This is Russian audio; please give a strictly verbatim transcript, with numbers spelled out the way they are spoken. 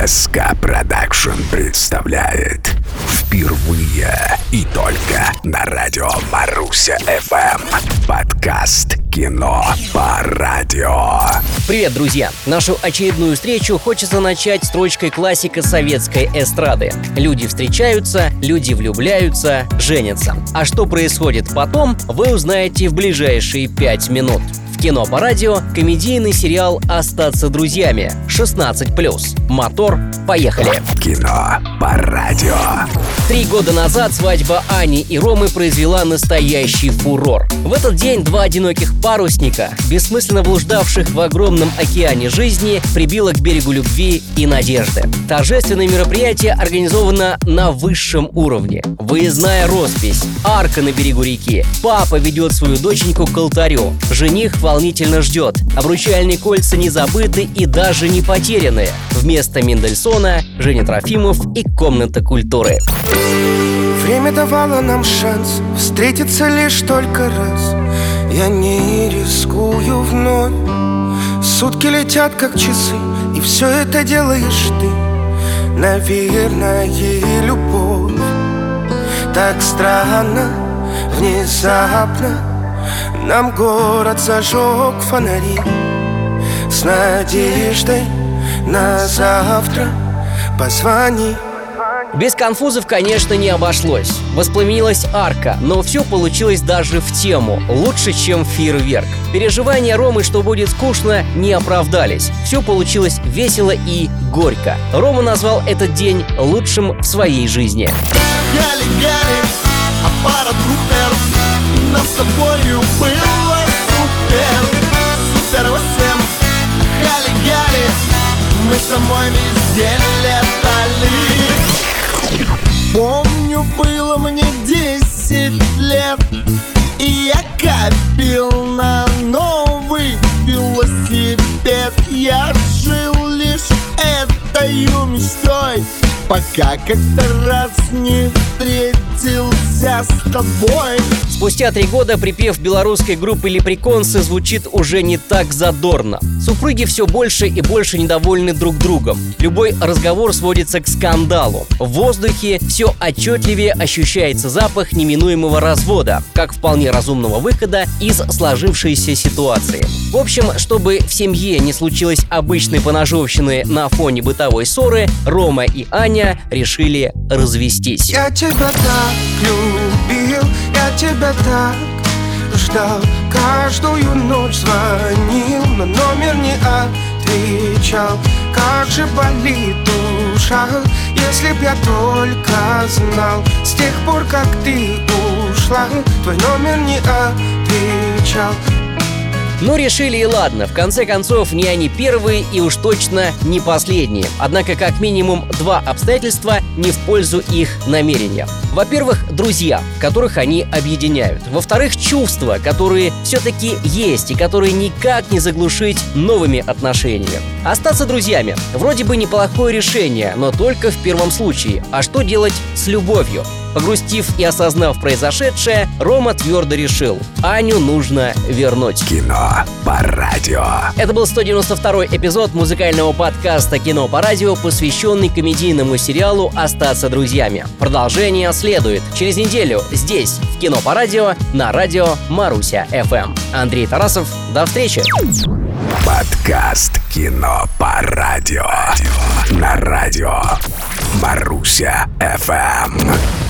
СК Продакшн представляет впервые и только на радио Маруся эф эм подкаст «Кино по радио». Привет, друзья! Нашу очередную встречу хочется начать строчкой классика советской эстрады. Люди встречаются, люди влюбляются, женятся. А что происходит потом, вы узнаете в ближайшие пять минут. В «Кино по радио» комедийный сериал «Остаться друзьями» шестнадцать плюс. Мотор, поехали! Кино по радио. Три года назад свадьба Ани и Ромы произвела настоящий фурор. В этот день два одиноких парусника, бессмысленно блуждавших в огромном океане жизни, прибило к берегу любви и надежды. Торжественное мероприятие организовано на высшем уровне. Выездная роспись, арка на берегу реки. Папа ведет свою доченьку к алтарю. Жених волнительно ждет. Обручальные кольца не забыты и даже не потеряны. Вместо Мендельсона — Женя Трофимов и комната культуры. Время давало нам шанс встретиться лишь только раз. Я не рискую вновь. Сутки летят как часы, и все это делаешь ты. Наверное, любовь. Так странно, внезапно нам город зажег фонари. С надеждой на завтра позвони. Без конфузов, конечно, не обошлось. Воспламенилась арка, но все получилось даже в тему. Лучше, чем фейерверк. Переживания Ромы, что будет скучно, не оправдались. Все получилось весело и горько. Рома назвал этот день лучшим в своей жизни. Гали-гали, аппарат Рупер, нам с тобою было супер. Супер восемь, гали-гали, мы с тобой везде летали. Помню, было мне десять лет, и я копил на новый велосипед. Я жил лишь этой мечтой, пока как-то раз не встретился с тобой. Спустя три года припев белорусской группы «Леприконсы» звучит уже не так задорно. Супруги все больше и больше недовольны друг другом. Любой разговор сводится к скандалу. В воздухе все отчетливее ощущается запах неминуемого развода, как вполне разумного выхода из сложившейся ситуации. В общем, чтобы в семье не случилось обычной поножовщины на фоне бытовой ссоры, Рома и Аня решили развестись. Я тебя так любил, я тебя так ждал. Каждую ночь звонил, но номер не отвечал. Как же болит душа, если б я только знал. С тех пор, как ты ушла, твой номер не отвечал. Ну, решили и ладно. В конце концов, не они первые и уж точно не последние. Однако, как минимум, два обстоятельства не в пользу их намерения. Во-первых, друзья, которых они объединяют. Во-вторых, чувства, которые все-таки есть и которые никак не заглушить новыми отношениями. Остаться друзьями – вроде бы неплохое решение, но только в первом случае. А что делать с любовью? Погрустив и осознав произошедшее, Рома твердо решил – Аню нужно вернуть. Кино по радио. Это был сто девяносто второй эпизод музыкального подкаста «Кино по радио», посвященный комедийному сериалу «Остаться друзьями». Продолжение следует через неделю здесь, в «Кино по радио», на радио Маруся эф эм. Андрей Тарасов, до встречи! Подкаст «Кино по радио» на радио Маруся эф эм.